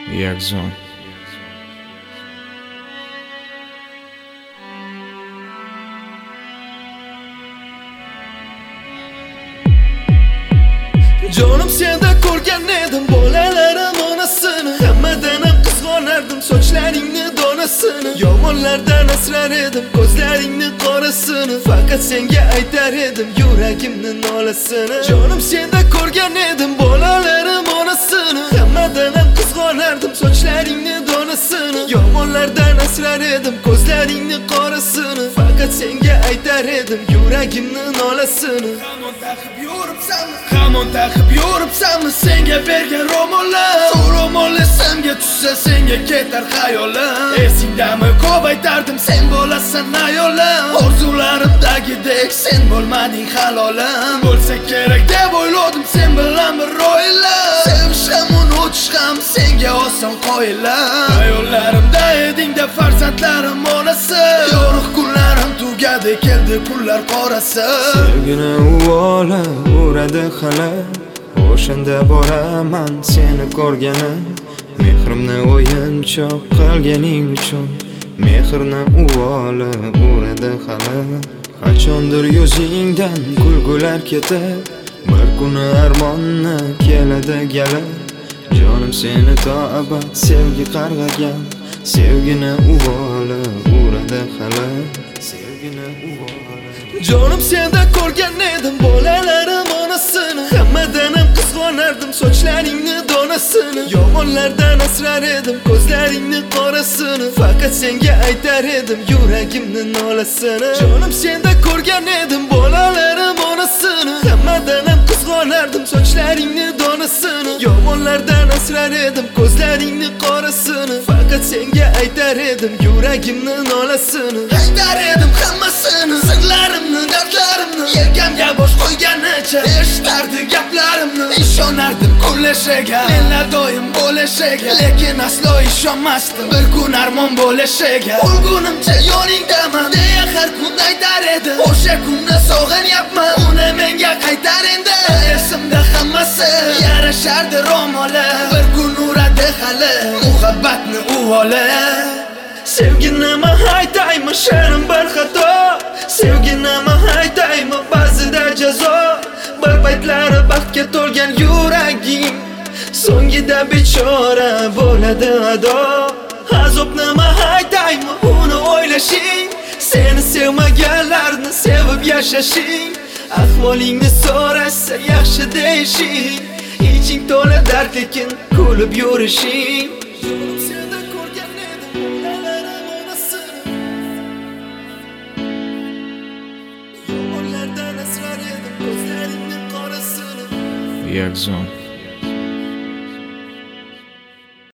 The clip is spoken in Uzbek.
Yakzon. Jonim senda ko'rgan edim bolalarim onasini, hammadan ham qizg'onardim sochlaringni donasini. Yomonlardan asrar edim ko'zlaringni qorasini, faqat senga aytar edim yuragimni nolasini. Jonim senda ko'rgan edim bolalarim onasini, hammadan ham qizg'onardim sochlaringni donasini. Yomonlardan asrar edim ko'zlaringni qorasini, faqat senga aytar edim yuragimni nolasini. Hamon taqib yuribsanmi senga bergan ro'mollar? Shu ro'mollar senga tushsa senga ketar xayolim. Esingdami ko'p aytardim sen bo'lasan ayolim. Orzularimdagidek sen bo'lmading halolim. Bo'lsa kerak deb o'yladim sen bilan bir ro'ylar. Sevish ham unutish ham senga oson qo'yillar. Ayollarimda eding-da farzandlarim onasi. Yorug' kunlarim tugadi keldi kunlar qorasi. Sevgini uvola uradi xala, o'shanda boraman seni ko'rgani. Mehrimni o'yinchoq qilganing uchun mehrni uvola uradi xala. Qachondir yuzingdan kulgular ketib, bir kuni armonni keladi galib. Jonim seni to abad sevgi qarg'agan, sevgini uvola uradi xala, sevgini uvola. Jonim senda ko'rgan edim bolalarim onasini, hammadan ham qizg'onardim sochlaringni donasini. Yomonlardan asrar edim ko'zlaringni qorasini, faqat senga aytar edim yuragimni nolasini. Jonim senda ko'rgan edim bolalarim onasini, hammadan ham qizg'onardim sochlaringni donasini. Yomonlardan asrar edim ko'zlaringni qorasini, faqat senga aytar edim yuragimni nolasini. Aytar edim hammasini, sirlarimni, dardlarimni, yelkamga bosh qo'yganicha eshitardi gaplarimni. Ishonardim kulishiga, menlar doim bo'lishiga, lekin aslo ishonmasdim bir kun armon bo'lishiga. O'lgunimcha yoningdaman deya har kun aytar edi. O'sha kunni sog'inyapman, uni menga qaytar endi. Esimda hammasi yarashardi ro'moli, bir kun uradi hali muhabbatni uvoli. Sevginimi aytaymi sherim bir xato, sevginimi aytaymi ba'zida jazo. Bir paytlari baxtga to'lgan yuraging so'ngida bechora bo'ladi ado. Azobnimi aytaymi uni o'ylashing, seni sevmaganlarni sevib yashashing. Ahvolingni so'rashsa yaxshi deyishing, iching to'la dard lekin kulib yurishing. Yakzon.